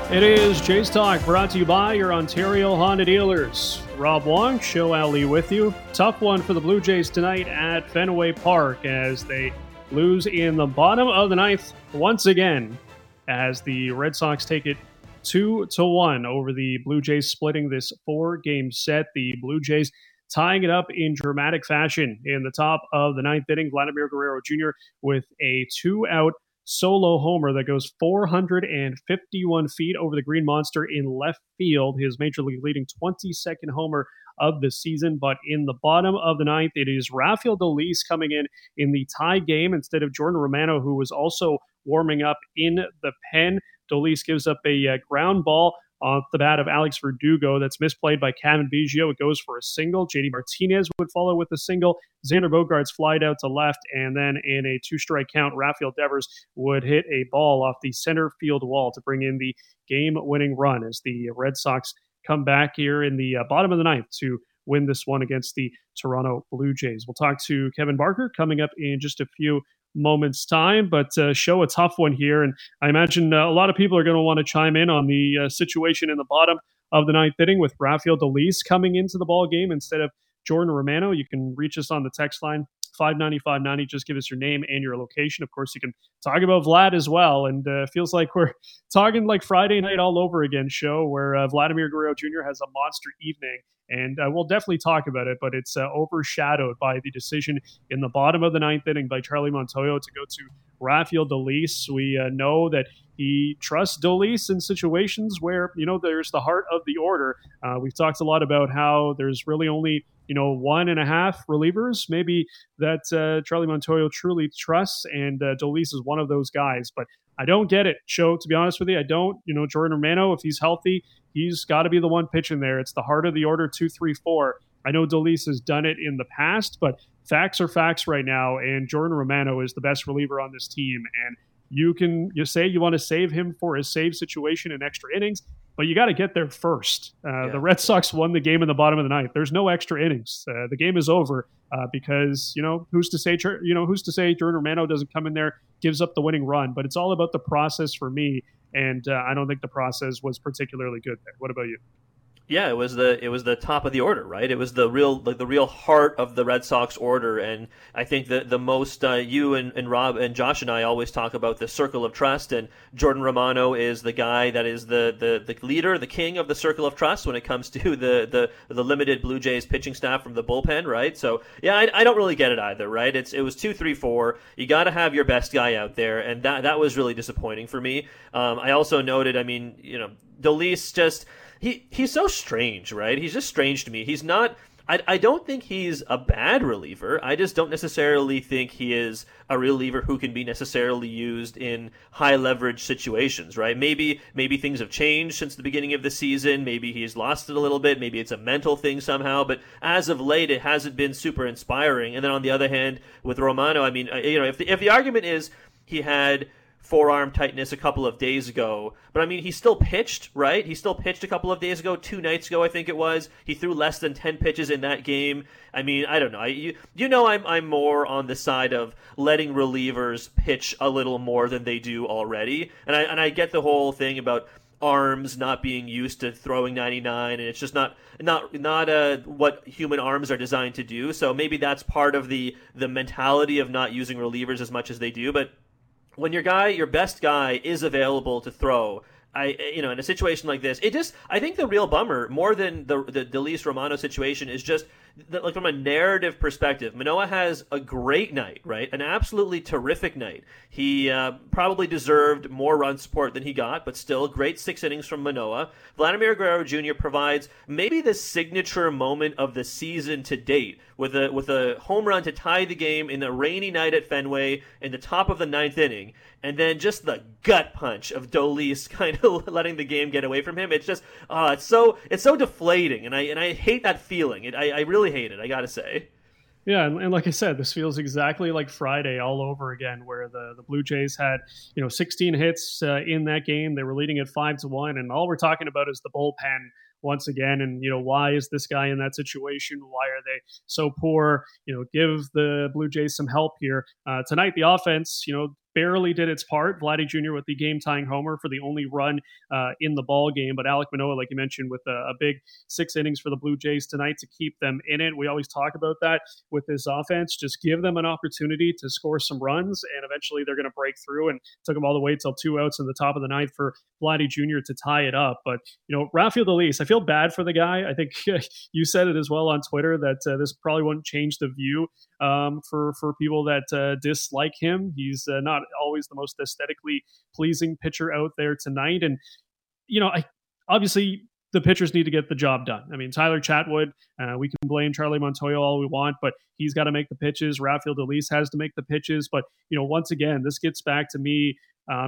It is Jays Talk, brought to you by your Ontario Honda dealers. Rob Wong, Show Ali with you. Tough one for the Blue Jays tonight at Fenway Park as they lose in the bottom of the ninth once again, as the Red Sox take it 2-1 over the Blue Jays, splitting this 4-game set. The Blue Jays tying it up in dramatic fashion in the top of the ninth inning. Vladimir Guerrero Jr. with a 2-out solo homer that goes 451 feet over the Green Monster in left field, his major league leading 22nd homer of the season. But in the bottom of the ninth, it is Rafael Dolis coming in the tie game instead of Jordan Romano, who was also warming up in the pen. Dolis gives up a ground ball off the bat of Alex Verdugo that's misplayed by Cavan Biggio. It goes for a single. JD Martinez would follow with a single. Xander Bogaerts flied out to left, and then in a 2-strike count, Rafael Devers would hit a ball off the center field wall to bring in the game-winning run as the Red Sox come back here in the bottom of the ninth to win this one against the Toronto Blue Jays. We'll talk to Kevin Barker coming up in just a few moments time, but show a tough one here, and I imagine a lot of people are going to want to chime in on the situation in the bottom of the ninth inning with Rafael Dolis coming into the ball game instead of Jordan Romano. You can reach us on the text line 590-590. Just give us your name and your location. Of course, you can talk about Vlad as well, and feels like we're talking like Friday night all over again show where Vladimir Guerrero Jr. has a monster evening. And we'll definitely talk about it, but it's overshadowed by the decision in the bottom of the ninth inning by Charlie Montoyo to go to Rafael Dolis. We know that he trusts Dolis in situations where, there's the heart of the order. We've talked a lot about how there's really only, 1.5 relievers, maybe that Charlie Montoyo truly trusts, and Dolis is one of those guys. But I don't get it, Show, to be honest with you. I don't. Jordan Romano, if he's healthy, he's got to be the one pitching there. It's the heart of the order, 2, 3, 4. I know Dolis has done it in the past, but facts are facts right now, and Jordan Romano is the best reliever on this team. And you say you want to save him for a save situation in extra innings, but you got to get there first. The Red Sox won the game in the bottom of the ninth. There's no extra innings. The game is over because who's to say Jordan Romano doesn't come in there, gives up the winning run. But it's all about the process for me, and I don't think the process was particularly good there. What about you? Yeah, it was the top of the order, right? It was the real heart of the Red Sox order, and I think that the most you and Rob and Josh and I always talk about the circle of trust, and Jordan Romano is the guy that is the leader, the king of the circle of trust when it comes to the limited Blue Jays pitching staff from the bullpen, right? So yeah, I don't really get it either, right? It was 2, 3, 4. You got to have your best guy out there, and that was really disappointing for me. I also noted, Dolis just. He's so strange, right? He's just strange to me. He's not. I don't think he's a bad reliever. I just don't necessarily think he is a reliever who can be necessarily used in high leverage situations, right? Maybe things have changed since the beginning of the season. Maybe he's lost it a little bit. Maybe it's a mental thing somehow. But as of late, it hasn't been super inspiring. And then on the other hand, with Romano, if the argument is he had forearm tightness a couple of days ago, but he still pitched, right? He still pitched a couple of days ago, 2 nights ago, I think it was. He threw less than 10 pitches in that game. I don't know. I'm more on the side of letting relievers pitch a little more than they do already, and I get the whole thing about arms not being used to throwing 99, and it's just not what human arms are designed to do. So maybe that's part of the mentality of not using relievers as much as they do, but when your best guy is available to throw, in a situation like this, I think the real bummer, more than the Dolis Romano situation, is just like from a narrative perspective. Manoah has a great night, right? An absolutely terrific night. He probably deserved more run support than he got, but still great 6 innings from Manoah. Vladimir Guerrero Jr. provides maybe the signature moment of the season to date with a home run to tie the game in a rainy night at Fenway in the top of the 9th inning. And then just the gut punch of Dolis kind of letting the game get away from him. It's just, it's so deflating, and I hate that feeling. I really hate it, I gotta say. Yeah, and like I said, this feels exactly like Friday all over again, where the Blue Jays had 16 hits in that game. They were leading at 5-1, and all we're talking about is the bullpen once again. And why is this guy in that situation? Why are they so poor? Give the Blue Jays some help here tonight. The offense, barely did its part. Vladdy Jr. with the game-tying homer for the only run in the ball game. But Alek Manoah, like you mentioned, with a big 6 innings for the Blue Jays tonight to keep them in it. We always talk about that with this offense. Just give them an opportunity to score some runs, and eventually they're going to break through. And took them all the way till 2 outs in the top of the ninth for Vladdy Jr. to tie it up. But, Rafael Dolis, I feel bad for the guy. I think you said it as well on Twitter that this probably won't change the view for people that dislike him. He's not always the most aesthetically pleasing pitcher out there tonight. And, obviously the pitchers need to get the job done. I mean, Tyler Chatwood, we can blame Charlie Montoyo all we want, but he's got to make the pitches. Rafael Dolis has to make the pitches. But, once again, this gets back to me.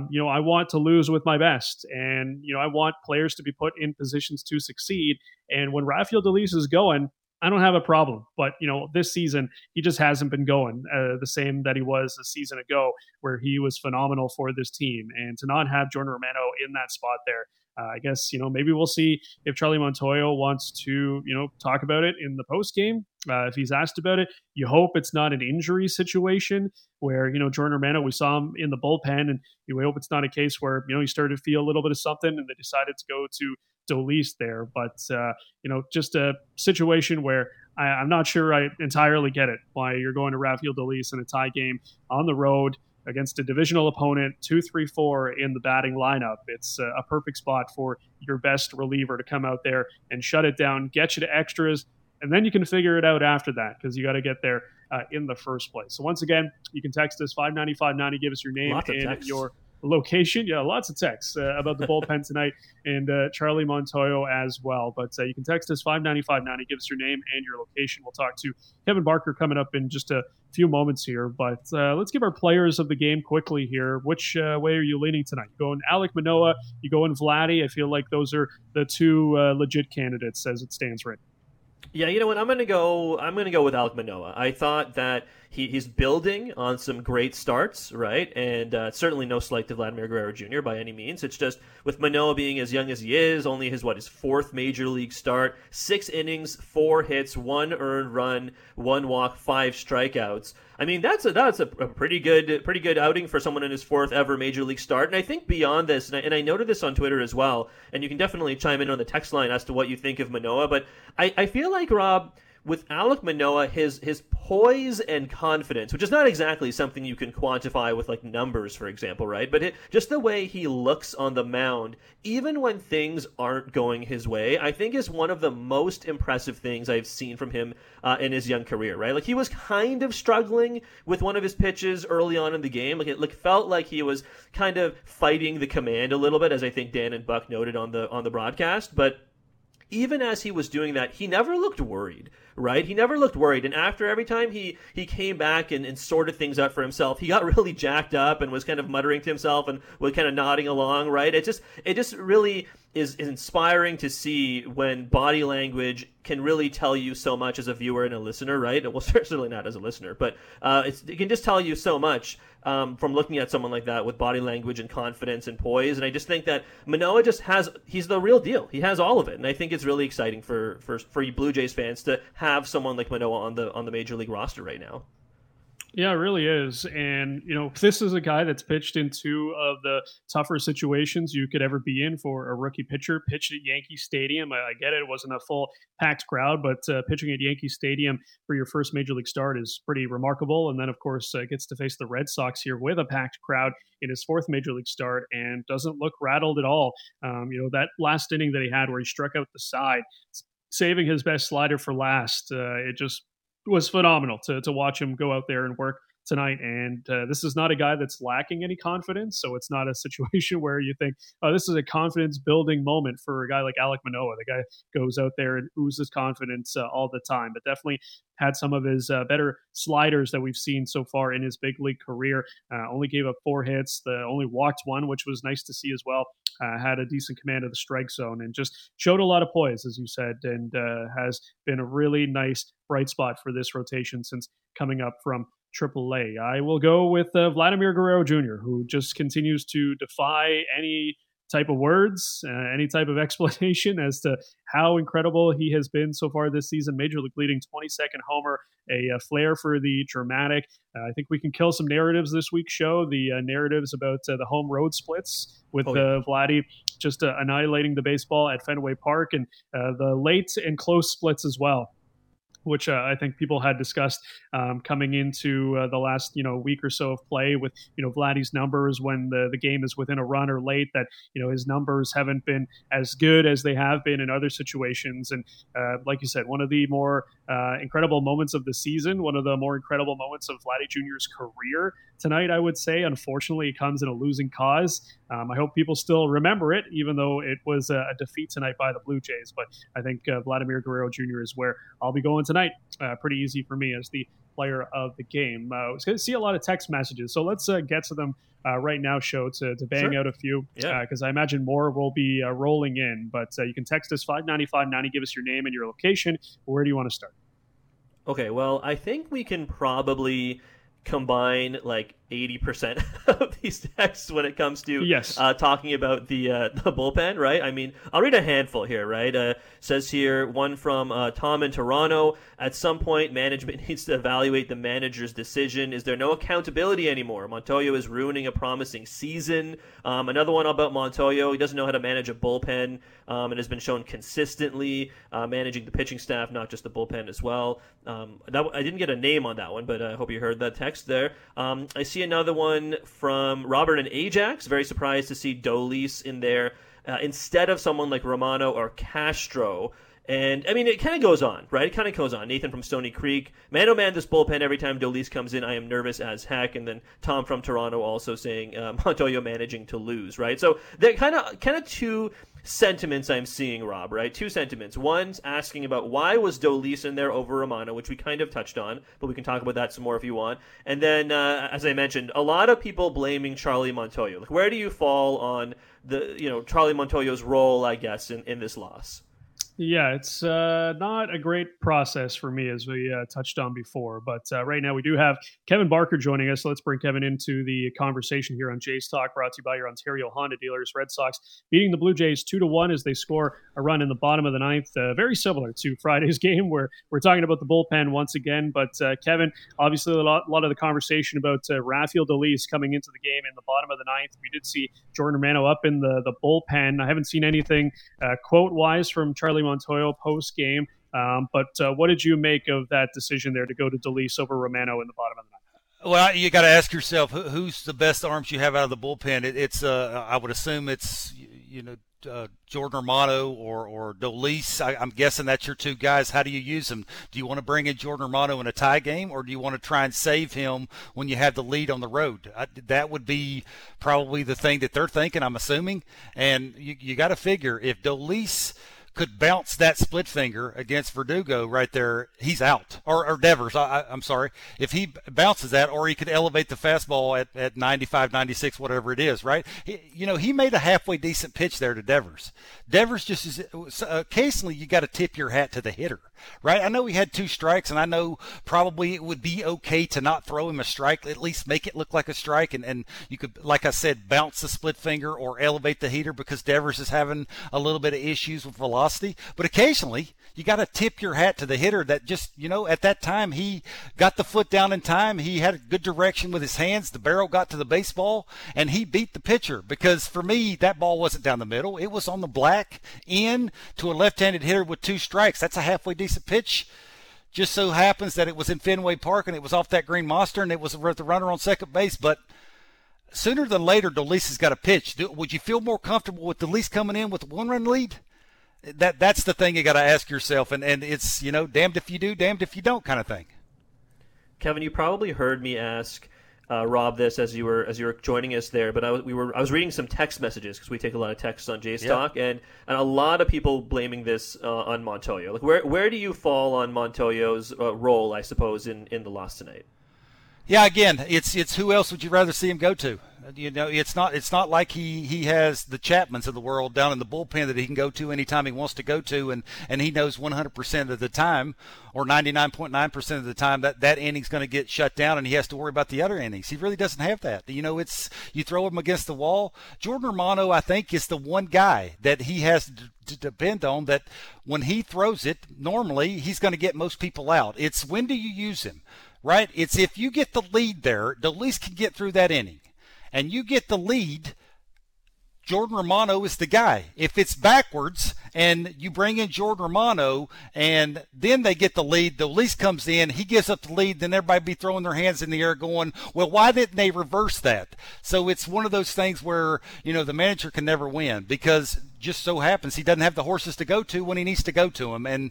I want to lose with my best, and, I want players to be put in positions to succeed. And when Rafael Dolis is going, I don't have a problem. But, this season, he just hasn't been going the same that he was a season ago, where he was phenomenal for this team. And to not have Jordan Romano in that spot there, I guess, maybe we'll see if Charlie Montoyo wants to, talk about it in the post game. If he's asked about it, you hope it's not an injury situation where, Jordan Romano, we saw him in the bullpen, and we hope it's not a case where, he started to feel a little bit of something and they decided to go to Dolis there. But, just a situation where I'm not sure I entirely get it, why you're going to Rafael Dolis in a tie game on the road against a divisional opponent, 2-3-4 in the batting lineup. It's a perfect spot for your best reliever to come out there and shut it down, get you to extras, and then you can figure it out after that, because you got to get there in the first place. So once again, you can text us 590-590, give us your name and your location. Yeah, lots of texts about the bullpen tonight, and Charlie Montoyo as well. But you can text us 590-590, give us your name and your location. We'll talk to Kevin Barker coming up in just a few moments here. But let's give our players of the game quickly here. Which way are you leaning tonight? You going Alek Manoah? You going Vladdy? I feel like those are the two legit candidates as it stands right now. Yeah, you know what? I'm gonna go with Alek Manoah. I thought that he's building on some great starts, right? And certainly no slight to Vladimir Guerrero Jr. by any means. It's just with Manoah being as young as he is, only his fourth major league start, 6 innings, 4 hits, 1 earned run, 1 walk, 5 strikeouts. I mean, that's a pretty good outing for someone in his 4th ever major league start. And I think beyond this, and I noted this on Twitter as well, and you can definitely chime in on the text line as to what you think of Manoah. But I feel like, Rob, with Alek Manoah, his poise and confidence, which is not exactly something you can quantify with like numbers, for example, right? But just the way he looks on the mound, even when things aren't going his way, I think is one of the most impressive things I've seen from him in his young career, right? Like, he was kind of struggling with one of his pitches early on in the game. Like, it felt like he was kind of fighting the command a little bit, as I think Dan and Buck noted on the broadcast. But even as he was doing that, he never looked worried, right? He never looked worried. And after every time he came back and sorted things out for himself, he got really jacked up and was kind of muttering to himself and was kind of nodding along, right? It just really is inspiring to see when body language can really tell you so much as a viewer and a listener, right? Well, certainly not as a listener, but it can just tell you so much from looking at someone like that with body language and confidence and poise. And I just think that Manoah he's the real deal. He has all of it. And I think it's really exciting for you Blue Jays fans to have someone like Manoah on the major league roster right now. Yeah, it really is. And, this is a guy that's pitched in 2 of the tougher situations you could ever be in for a rookie pitcher. Pitched at Yankee Stadium. I get it. It wasn't a full packed crowd, but pitching at Yankee Stadium for your first major league start is pretty remarkable. And then, of course, gets to face the Red Sox here with a packed crowd in his 4th major league start and doesn't look rattled at all. That last inning that he had where he struck out the side, saving his best slider for last, it just was phenomenal to watch him go out there and work tonight. And this is not a guy that's lacking any confidence, so it's not a situation where you think, oh, this is a confidence building moment for a guy like Alek Manoah. The guy goes out there and oozes confidence all the time, but definitely had some of his better sliders that we've seen so far in his big league career. Only gave up 4 hits, only walked 1, which was nice to see as well. Had a decent command of the strike zone and just showed a lot of poise, as you said, and has been a really nice bright spot for this rotation since coming up from AAA. I will go with Vladimir Guerrero Jr., who just continues to defy any type of words, any type of explanation as to how incredible he has been so far this season. Major League leading 22nd homer, a flair for the dramatic. I think we can kill some narratives this week's show. The narratives about the home road splits with Vladdy just annihilating the baseball at Fenway Park, and the late and close splits as well, which I think people had discussed coming into the last week or so of play with Vladdy's numbers when the game is within a run or late, that his numbers haven't been as good as they have been in other situations. And like you said, one of the more incredible moments of the season, one of the more incredible moments of Vladdy Jr.'s career tonight, I would say. Unfortunately, it comes in a losing cause. I hope people still remember it, even though it was a defeat tonight by the Blue Jays. But I think Vladimir Guerrero Jr. is where I'll be going tonight. Pretty easy for me as the player of the game. I was going to see a lot of text messages, so let's get to them right now, show to bang out a few, because I imagine more will be rolling in. But you can text us 59590, give us your name and your location. Where do you want to start? Okay, well, I think we can probably combine like 80% of these texts when it comes to talking about the bullpen, right? I mean, I'll read a handful here, right? Says here, one from Tom in Toronto. At some point, management needs to evaluate the manager's decision. Is there no accountability anymore? Montoyo is ruining a promising season. Another one about Montoyo. He doesn't know how to manage a bullpen and has been shown consistently managing the pitching staff, not just the bullpen as well. I didn't get a name on that one, but I hope you heard that text there. I see another one from Robert and Ajax. Very surprised to see Dolis in there instead of someone like Romano or Castro. And, I mean, it kind of goes on, right? It kind of goes on. Nathan from Stony Creek. Man, oh man, this bullpen, every time Dolis comes in, I am nervous as heck. And then Tom from Toronto also saying Montoyo managing to lose, right? So they're kind of two sentiments I'm seeing, Rob, right? Two sentiments. One's asking about why was Dolis in there over Romano, which we kind of touched on, but we can talk about that some more if you want. And then, as I mentioned, a lot of people blaming Charlie Montoyo. Like, where do you fall on the, Charlie Montoyo's role, I guess, in this loss? Yeah, it's not a great process for me, as we touched on before. But right now we do have Kevin Barker joining us. So let's bring Kevin into the conversation here on Jays Talk, brought to you by your Ontario Honda dealers. Red Sox beating the Blue Jays 2-1 as they score a run in the bottom of the ninth. Very similar to Friday's game, where we're talking about the bullpen once again. But Kevin, obviously a lot of the conversation about Rafael Dolis coming into the game in the bottom of the ninth. We did see Jordan Romano up in the bullpen. I haven't seen anything quote-wise from Charlie Montoyo post-game, but what did you make of that decision there to go to Dolis over Romano in the bottom of the ninth? Well, you got to ask yourself, who's the best arms you have out of the bullpen? It's I would assume it's Jordan Romano or Dolis. I'm guessing that's your two guys. How do you use them? Do you want to bring in Jordan Romano in a tie game, or do you want to try and save him when you have the lead on the road? That would be probably the thing that they're thinking, I'm assuming. And you got to figure, if Dolis could bounce that split finger against Verdugo right there, he's out. Or Devers, I'm sorry. If he bounces that, or he could elevate the fastball at 95, 96, whatever it is, right? He made a halfway decent pitch there to Devers. Devers just is, occasionally you got to tip your hat to the hitter, right? I know he had 2 strikes, and I know probably it would be okay to not throw him a strike, at least make it look like a strike, and you could, like I said, bounce the split finger or elevate the heater because Devers is having a little bit of issues with velocity. But occasionally you got to tip your hat to the hitter that just, at that time he got the foot down in time. He had a good direction with his hands. The barrel got to the baseball and he beat the pitcher, because for me, that ball wasn't down the middle. It was on the black in to a left-handed hitter with 2 strikes. That's a halfway decent pitch. Just so happens that it was in Fenway Park and it was off that green monster and it was the runner on second base. But sooner than later, Dolis has got to pitch. Would you feel more comfortable with Dolis coming in with a 1-run lead? That's the thing you got to ask yourself, and it's damned if you do, damned if you don't kind of thing. Kevin, you probably heard me ask Rob this as you were joining us there, but I was reading some text messages because we take a lot of texts on Jays Talk, and a lot of people blaming this on Montoyo. Like, where do you fall on Montoyo's role, I suppose, in the loss tonight? Yeah, again, it's who else would you rather see him go to? You know, it's not like he has the Chapmans of the world down in the bullpen that he can go to anytime he wants to go to, and he knows 100% of the time, or 99.9% of the time, that inning's going to get shut down, and he has to worry about the other innings. He really doesn't have that. You know, you throw him against the wall. Jordan Romano, I think, is the one guy that he has to depend on, that when he throws it, normally he's going to get most people out. It's when do you use him, right? It's if you get the lead there, Dolis can get through that inning, and you get the lead, Jordan Romano is the guy. If it's backwards and you bring in Jordan Romano and then they get the lead, Dolis comes in, he gives up the lead, then everybody be throwing their hands in the air going, well, why didn't they reverse that? So it's one of those things where, you know, the manager can never win because just so happens he doesn't have the horses to go to when he needs to go to them. And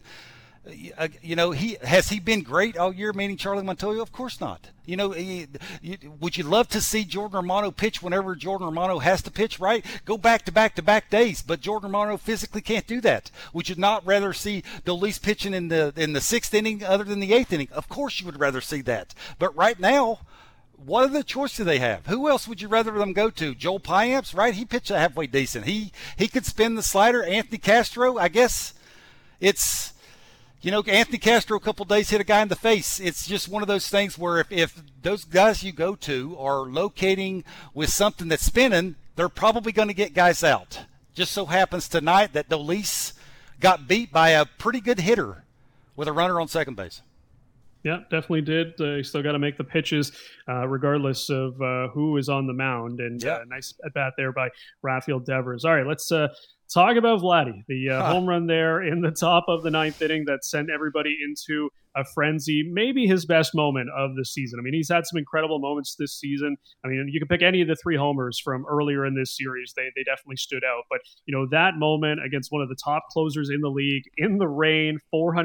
you know, has he been great all year, meaning Charlie Montoyo? Of course not. You know, would you love to see Jordan Romano pitch whenever Jordan Romano has to pitch, right? Go back to back days, but Jordan Romano physically can't do that. Would you not rather see Dolis pitching in the sixth inning other than the eighth inning? Of course you would rather see that. But right now, what other choice do they have? Who else would you rather them go to? Joel Payamps, right? He pitched halfway decent. He could spin the slider. Anthony Castro, I guess it's... You know, Anthony Castro a couple of days hit a guy in the face. It's just one of those things where if those guys you go to are locating with something that's spinning, they're probably going to get guys out. Just so happens tonight that Dolis got beat by a pretty good hitter with a runner on second base. Yeah, definitely did. You still got to make the pitches regardless of who is on the mound. And nice at bat there by Rafael Devers. All right, let's talk about Vladdy. The home run there in the top of the ninth inning that sent everybody into a frenzy. Maybe his best moment of the season. I mean, he's had some incredible moments this season. I mean, you can pick any of the three homers from earlier in this series. They definitely stood out. But, you know, that moment against one of the top closers in the league, in the rain,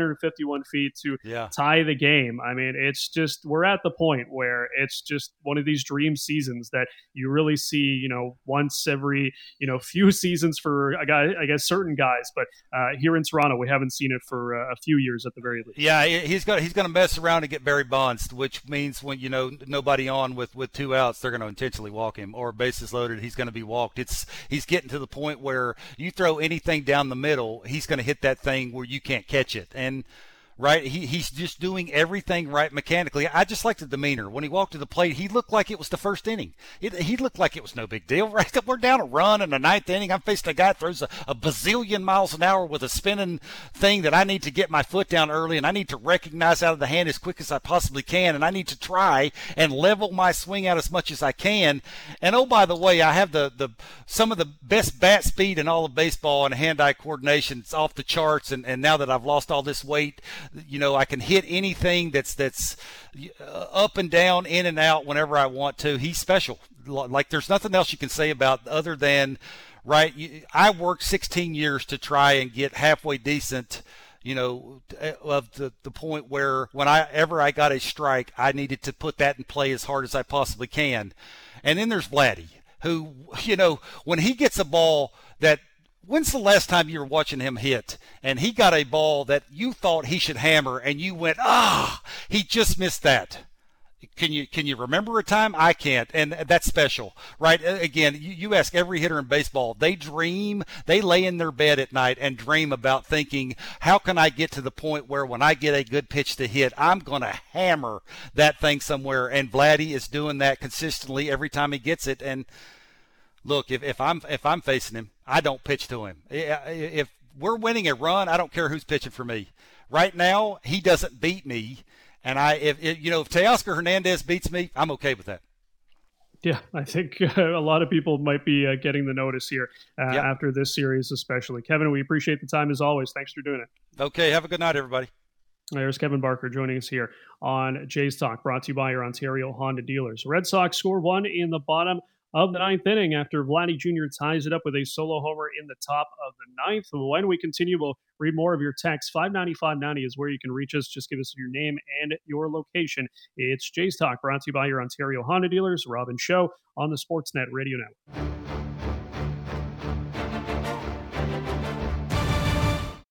451 feet to tie the game. I mean, it's just, we're at the point where it's just one of these dream seasons that you really see, you know, once every, you know, few seasons for a guy, I guess certain guys. But here in Toronto, we haven't seen it for a few years at the very least. Yeah, he's going to mess around and get Barry Bonds, which means when, you know, nobody on with two outs, they're going to intentionally walk him, or bases loaded, he's going to be walked. He's getting to the point where you throw anything down the middle, he's going to hit that thing where you can't catch it. And right, he's just doing everything right mechanically. I just like the demeanor. When he walked to the plate, he looked like it was the first inning. He looked like it was no big deal, right? We're down a run in the ninth inning. I'm facing a guy that throws a bazillion miles an hour with a spinning thing that I need to get my foot down early, and I need to recognize out of the hand as quick as I possibly can, and I need to try and level my swing out as much as I can. And oh, by the way, I have some of the best bat speed in all of baseball and hand-eye coordination. It's off the charts, and now that I've lost all this weight, you know, I can hit anything that's up and down, in and out whenever I want to. He's special. Like, there's nothing else you can say about other than, right, I worked 16 years to try and get halfway decent, you know, of the point where whenever I got a strike, I needed to put that in play as hard as I possibly can. And then there's Vladdy, who, you know, when he gets a ball that, when's the last time you were watching him hit and he got a ball that you thought he should hammer and you went, he just missed that? Can you remember a time? I can't. And that's special, right? Again, you ask every hitter in baseball, they lay in their bed at night and dream about thinking, how can I get to the point where when I get a good pitch to hit, I'm going to hammer that thing somewhere. And Vladdy is doing that consistently every time he gets it. And look, if I'm facing him, I don't pitch to him. If we're winning a run, I don't care who's pitching for me. Right now, he doesn't beat me, and if Teoscar Hernandez beats me, I'm okay with that. Yeah, I think a lot of people might be getting the notice here after this series, especially. Kevin, we appreciate the time as always. Thanks for doing it. Okay, have a good night, everybody. There's Kevin Barker joining us here on Jays Talk, brought to you by your Ontario Honda dealers. Red Sox score one in the bottom of the ninth inning after Vladdy Jr. ties it up with a solo homer in the top of the ninth. When we continue, we'll read more of your text. 590-590 is where you can reach us. Just give us your name and your location. It's Jays Talk, brought to you by your Ontario Honda dealers. Rob and Show on the Sportsnet Radio Network.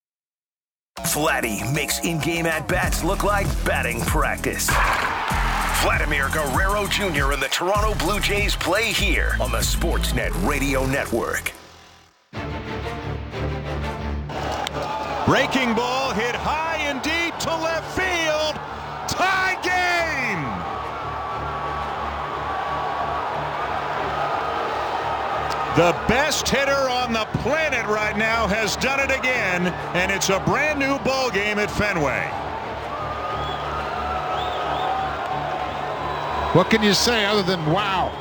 Vladdy makes in-game at-bats look like batting practice. Vladimir Guerrero Jr. and the Toronto Blue Jays play here on the Sportsnet Radio Network. Breaking ball hit high and deep to left field. Tie game! The best hitter on the planet right now has done it again, and it's a brand new ball game at Fenway. What can you say other than wow?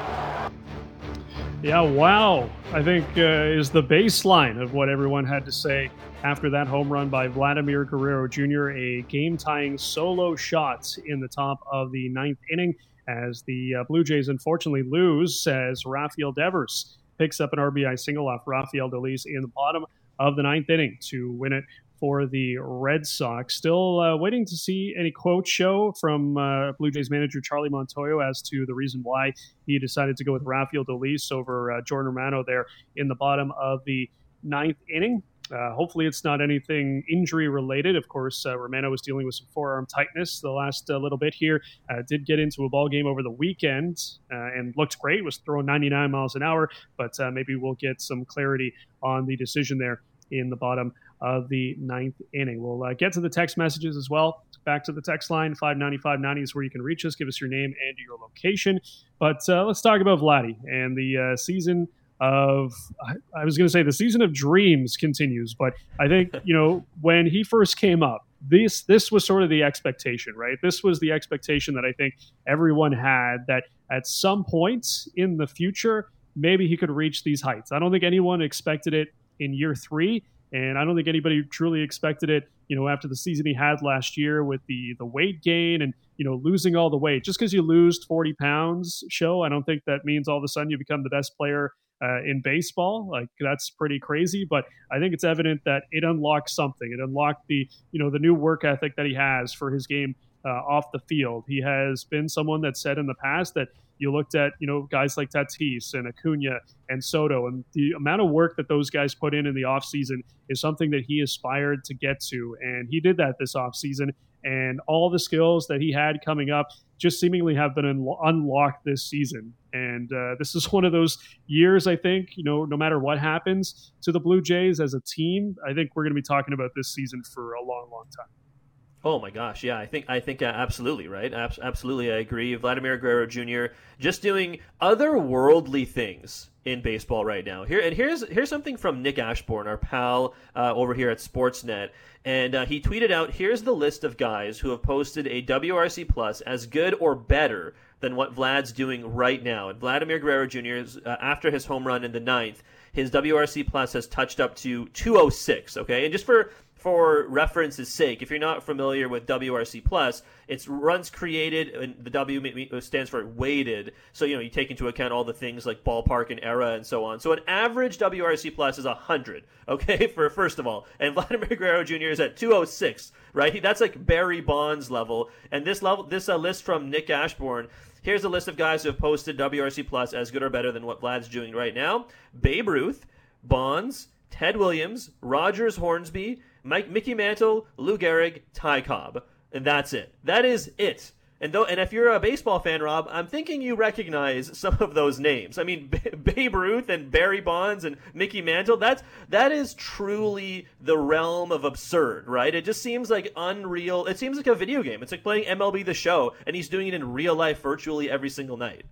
Yeah, wow, I think is the baseline of what everyone had to say after that home run by Vladimir Guerrero Jr., a game-tying solo shot in the top of the ninth inning as the Blue Jays unfortunately lose as Rafael Devers picks up an RBI single off Rafael Dolis in the bottom of the ninth inning to win it for the Red Sox. Still waiting to see any quote show from Blue Jays manager Charlie Montoyo as to the reason why he decided to go with Rafael Dolis over Jordan Romano there in the bottom of the ninth inning. Hopefully it's not anything injury related. Of course, Romano was dealing with some forearm tightness the last little bit here. Did get into a ball game over the weekend and looked great, was throwing 99 miles an hour, but maybe we'll get some clarity on the decision there in the bottom of the ninth inning. We'll get to the text messages as well. Back to the text line, 590-590 is where you can reach us. Give us your name and your location. But let's talk about Vladdy and the season of, I was going to say the season of dreams continues, but I think, when he first came up, this was sort of the expectation, right? This was the expectation that I think everyone had, that at some point in the future, maybe he could reach these heights. I don't think anyone expected it in year 3. And I don't think anybody truly expected it, after the season he had last year with the weight gain and, losing all the weight. Just because you lose 40 pounds, I don't think that means all of a sudden you become the best player in baseball. Like, that's pretty crazy. But I think it's evident that it unlocked something. It unlocked the new work ethic that he has for his game off the field. He has been someone that said in the past that you looked at, guys like Tatis and Acuna and Soto, and the amount of work that those guys put in the offseason is something that he aspired to get to. And he did that this offseason. And all the skills that he had coming up just seemingly have been unlocked this season. And this is one of those years, I think, no matter what happens to the Blue Jays as a team, I think we're going to be talking about this season for a long, long time. Oh my gosh, yeah, I think absolutely, right? Absolutely, I agree. Vladimir Guerrero Jr. just doing otherworldly things in baseball right now. Here's something from Nick Ashbourne, our pal over here at Sportsnet, and he tweeted out, "Here's the list of guys who have posted a WRC plus as good or better than what Vlad's doing right now." And Vladimir Guerrero Jr. After his home run in the ninth, his WRC plus has touched up to 206. Okay, and just for reference's sake, if you're not familiar with WRC plus, it's runs created, and the W stands for weighted. So, you take into account all the things like ballpark and era and so on. So an average WRC plus is 100, okay, first of all. And Vladimir Guerrero Jr. is at 206, right? That's like Barry Bonds level. And this list from Nick Ashbourne, here's a list of guys who have posted WRC plus as good or better than what Vlad's doing right now. Babe Ruth, Bonds, Ted Williams, Rogers Hornsby, Mickey Mantle, Lou Gehrig, Ty Cobb. And that's it. That is it. And if you're a baseball fan, Rob, I'm thinking you recognize some of those names. I mean, Babe Ruth and Barry Bonds and Mickey Mantle, that is truly the realm of absurd, right? It just seems like unreal. It seems like a video game. It's like playing MLB The Show, and he's doing it in real life virtually every single night.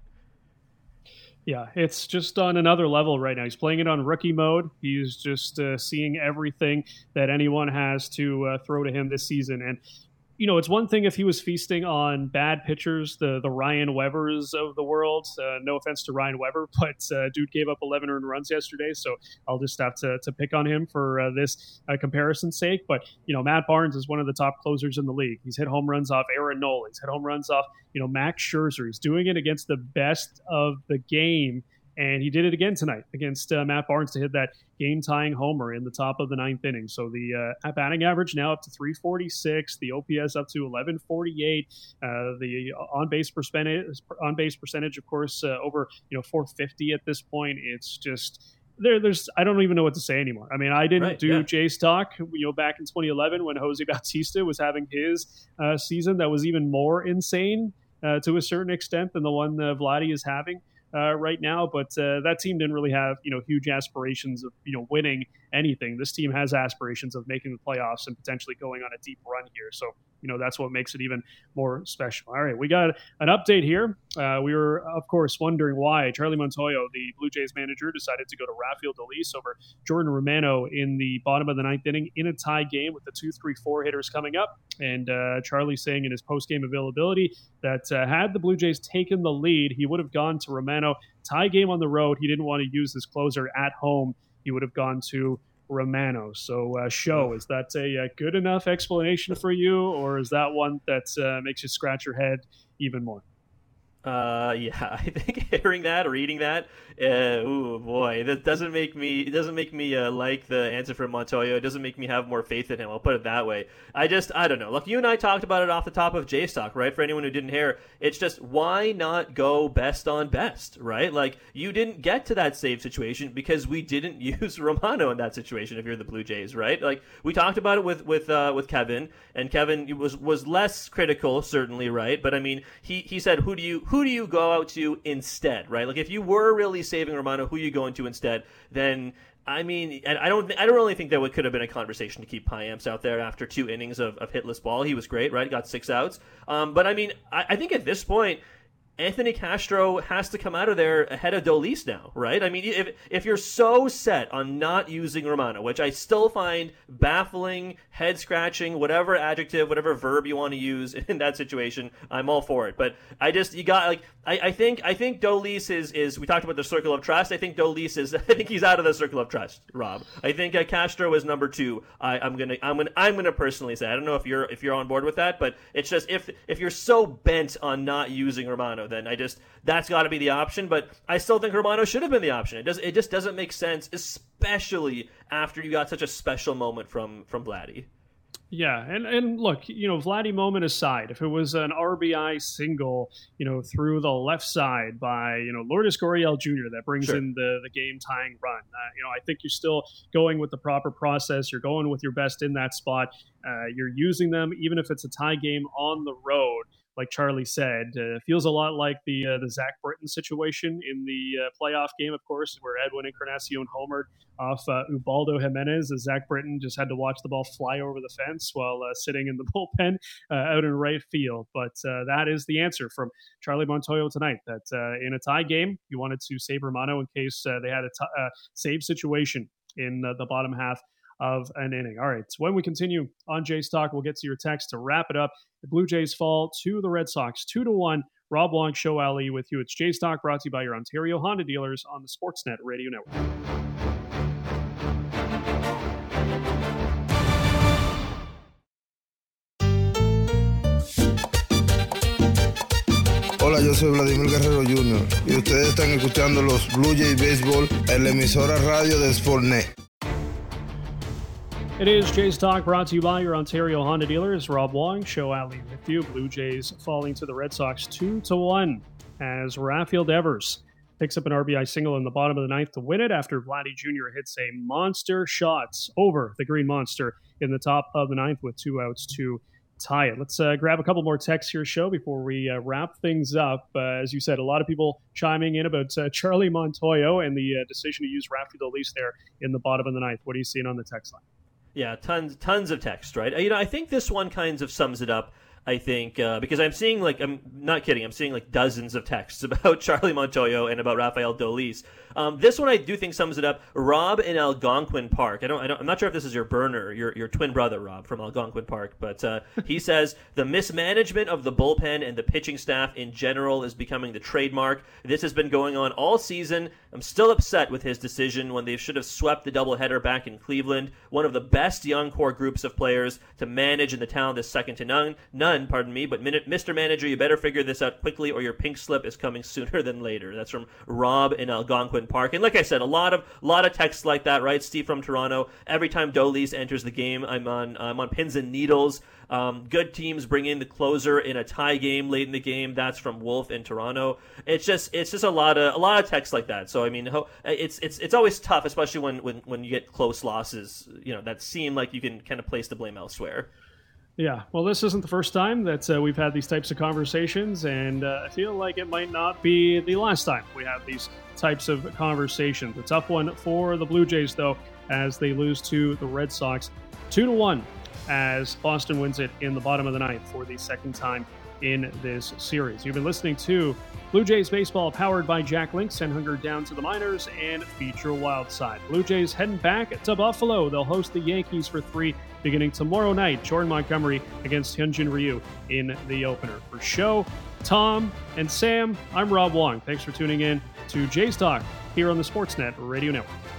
Yeah, it's just on another level right now. He's playing it on rookie mode. He's just seeing everything that anyone has to throw to him this season. And, it's one thing if he was feasting on bad pitchers, the Ryan Webers of the world. No offense to Ryan Weber, but dude gave up 11 earned runs yesterday, so I'll just have to pick on him for this comparison's sake. But, Matt Barnes is one of the top closers in the league. He's hit home runs off Aaron Nola. He's hit home runs off, Max Scherzer. He's doing it against the best of the game. And he did it again tonight against Matt Barnes to hit that game-tying homer in the top of the ninth inning. So the batting average now up to 346, the OPS up to 1148, the on-base percentage, of course, over 450 at this point. It's just there's I don't even know what to say anymore. I mean, I didn't do Jays talk, back in 2011 when Jose Bautista was having his season that was even more insane. to a certain extent than the one Vladdy is having right now. But that team didn't really have, huge aspirations of, winning anything. This team has aspirations of making the playoffs and potentially going on a deep run here. So, that's what makes it even more special. All right, we got an update here. We were, of course, wondering why Charlie Montoyo, the Blue Jays manager, decided to go to Rafael Dolis over Jordan Romano in the bottom of the ninth inning in a tie game with the 2-3-4 hitters coming up. And Charlie saying in his post-game availability that had the Blue Jays taken the lead, he would have gone to Romano. Tie game on the road. He didn't want to use his closer at home. He would have gone to Romano. So, Show, is that a good enough explanation for you, or is that one that makes you scratch your head even more? Yeah, I think hearing that or reading that, oh boy, that doesn't make me like the answer from Montoyo. It doesn't make me have more faith in him. I'll put it that way. I don't know. Look, you and I talked about it off the top of J-Stock, right? For anyone who didn't hear, it's just, why not go best on best, right? Like, you didn't get to that save situation because we didn't use Romano in that situation. If you're the Blue Jays, right? Like, we talked about it with Kevin, and Kevin was less critical, certainly, right? But I mean, he said, who do you go out to instead, right? Like, if you were really saving Romano, who are you going to instead? Then, I mean, and I don't really think that could have been a conversation to keep Payamps out there after 2 innings of hitless ball. He was great, right? Got 6 outs. But I mean, I think at this point, Anthony Castro has to come out of there ahead of Dolis now, right? I mean, if you're so set on not using Romano, which I still find baffling, head-scratching, whatever adjective, whatever verb you want to use in that situation, I'm all for it. But I think Dolis is we talked about the circle of trust. I think Dolis is, I think he's out of the circle of trust, Rob. I think Castro is number 2. I'm gonna personally say, I don't know if you're on board with that, but it's just, if you're so bent on not using Romano, then that's got to be the option. But I still think Romano should have been the option. It just doesn't make sense, especially after you got such a special moment from Vladdy. Yeah, and look, Vladdy moment aside, if it was an RBI single, through the left side by, Lourdes Gurriel Jr. that brings in the game tying run, I think you're still going with the proper process. You're going with your best in that spot. You're using them, even if it's a tie game on the road. Like Charlie said, feels a lot like the Zach Britton situation in the playoff game, of course, where Edwin Encarnacion homered off Ubaldo Jimenez, as Zach Britton just had to watch the ball fly over the fence while sitting in the bullpen out in right field. But that is the answer from Charlie Montoyo tonight, that in a tie game, you wanted to save Romano in case they had a save situation in the bottom half of an inning. All right, so when we continue on J-Stock, we'll get to your text to wrap it up. The Blue Jays fall to the Red Sox 2-1. Rob Wong, Show Ali with you. It's J-Stock, brought to you by your Ontario Honda dealers on the Sportsnet Radio Network. Hola, yo soy Vladimir Guerrero Jr. y ustedes están escuchando los Blue Jays Baseball en la emisora radio de Sportsnet. It is J-Stock, brought to you by your Ontario Honda dealers. Rob Wong, Show Ali with you. Blue Jays falling to the Red Sox 2-1 as Rafael Devers picks up an RBI single in the bottom of the ninth to win it after Vladdy Jr. hits a monster shot over the Green Monster in the top of the ninth with 2 outs to tie it. Let's grab a couple more texts here, Show, before we wrap things up. As you said, a lot of people chiming in about Charlie Montoyo and the decision to use Rafael Dolis there in the bottom of the ninth. What are you seeing on the text line? Yeah, tons of text, right? I think this one kind of sums it up. I think, because I'm seeing, I'm not kidding, I'm seeing dozens of texts about Charlie Montoyo and about Rafael Dolis. This one I do think sums it up. Rob in Algonquin Park. I'm not sure if this is your burner, your twin brother, Rob, from Algonquin Park, but he says the mismanagement of the bullpen and the pitching staff in general is becoming the trademark. This has been going on all season. I'm still upset with his decision when they should have swept the doubleheader back in Cleveland. One of the best young core groups of players to manage in the town is second to none, but Mr. Manager, you better figure this out quickly or your pink slip is coming sooner than later. That's from Rob in Algonquin Park. And like I said, a lot of texts like that, right? Steve from Toronto. Every time Dolis enters the game, I'm on pins and needles. Good teams bring in the closer in a tie game late in the game. That's from Wolf in Toronto. It's just a lot of texts like that. So I mean, it's always tough, especially when you get close losses, that seem like you can kind of place the blame elsewhere. Yeah, well, this isn't the first time that we've had these types of conversations, and I feel like it might not be the last time we have these types of conversations. A tough one for the Blue Jays, though, as they lose to the Red Sox 2-1 as Boston wins it in the bottom of the ninth for the second time in this series. You've been listening to Blue Jays Baseball, powered by Jack Link. Send hunger down to the minors and feature wild side. Blue Jays heading back to Buffalo. They'll host the Yankees for 3 beginning tomorrow night. Jordan Montgomery against Hyunjin Ryu in the opener. For Show, Tom, and Sam, I'm Rob Wong. Thanks for tuning in to Jays Talk here on the Sportsnet Radio Network.